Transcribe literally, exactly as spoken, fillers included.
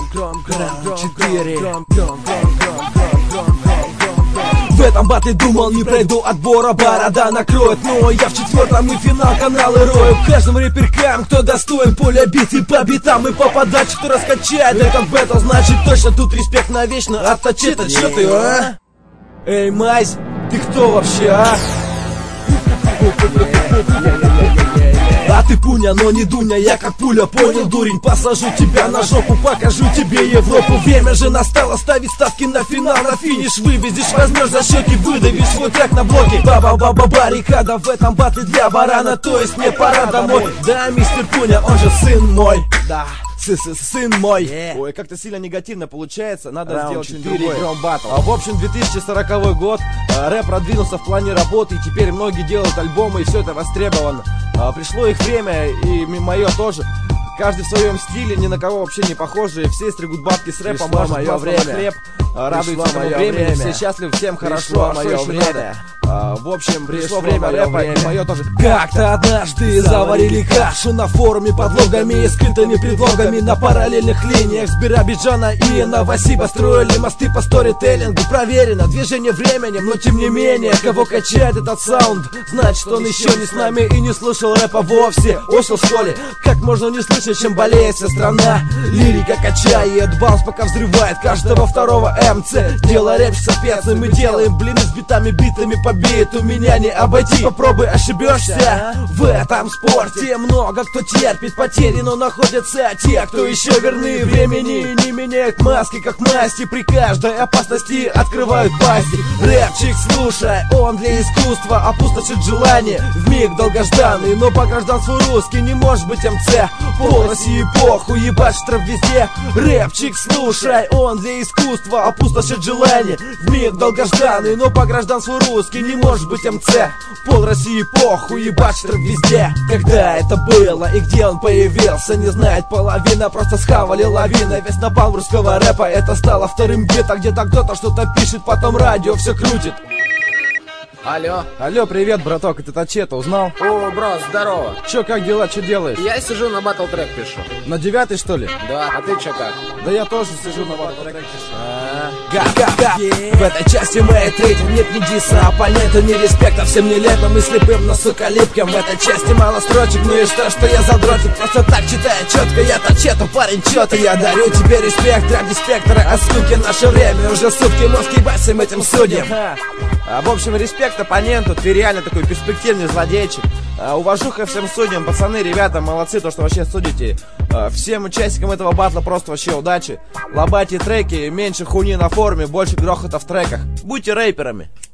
четыре. В этом батле думал, не пройду отбора, борода накроет. Но я в четвертом и финал каналы рою. Каждым рэперкам, кто достоин поля битвы по битам и по подаче, кто раскачает этот бэтл, значит точно тут респект навечно отточит. А чё ты, а? Эй, мазь, ты кто вообще, а? А ты пуня, но не дуня, я как пуля, понял, дурень. Посажу тебя на жопу, покажу тебе Европу. Время же настало ставить ставки на финал, на финиш. Вывезешь, возьмешь за щеки, выдавишь свой трек на блоке. Баба-баба баррикада в этом батле для барана. То есть мне пора домой. Да, мистер Пуня, он же сын мой. Да, сын мой. Yeah. Ой, как-то сильно негативно получается. Надо Round сделать что-нибудь другое. А в общем, две тысячи сороковой год. а, Рэп продвинулся в плане работы. И теперь многие делают альбомы, и все это востребовано. а, Пришло их время, и мое тоже. Каждый в своем стиле, ни на кого вообще не похожие. Все стригут бабки с рэпом, мажут масло на хлеб, радуются этому времени. Все счастливы, всем хорошо, а что еще надо? А, в общем, пришло, пришло время рэпа, время. И мое тоже. Как-то однажды заварили кашу на форуме под логами и скрытыми предлогами. На параллельных линиях с Биробиджана и Новосиба строили мосты по сторителлингу. Проверено движение временем, но тем не менее, кого качает этот саунд, значит он еще не с нами и не слушал рэпа вовсе. Осел, что ли? Как можно не слышать, чем болеет вся страна? Лирика качает, баунс пока взрывает каждого второго эм цэ. Дело рэп соответственно, мы делаем блины с битами, битами по биту. Меня не обойти, попробуй ошибешься. В этом спорте много кто терпит потери, но находятся те, кто еще верны времени. Не меняют маски, как масти, при каждой опасности открывают пасти. Рэпчик, слушай, он для искусства опустошит желание. Вмиг долгожданный, но по гражданству русский не может быть эм цэ. Пол России эпоху, ебать штраф везде. Рэпчик, слушай, он для искусства опустошит желание. Вмиг долгожданный, но по гражданству русский не может быть эм цэ. Пол России эпоху, ебать штраф везде. Когда это было и где он появился, не знает половина, просто схавали лавина. Весь напалм русского рэпа, это стало вторым где-то. Где-то кто-то что-то пишет, потом радио все крутит. Алло. Алло, привет, браток, это Тачета, узнал? О, брат, здорово. Чё, как дела, чё делаешь? Я сижу на батл трек пишу. На девятый, что ли? Да, а ты чё как? Да я тоже сижу на батл трек пишу. В этой части моей трети нет ни диса оппонента, ни респекта всем нелепым и слепым, но сука липким. В этой части мало строчек, ну и что, что я задротик? Просто так читаю четко, я Тачета, парень, чё-то. Я дарю тебе респект ради спектра, а суки, наше время уже сутки, мозг ебать всем этим судьям. А, в общем, респект оппоненту, ты реально такой перспективный злодейчик. а, Уважуха всем судьям, пацаны, ребята, молодцы, то, что вообще судите. а, Всем участникам этого батла просто вообще удачи. Лобайте треки, меньше хуйни на форуме, больше грохота в треках. Будьте рэперами.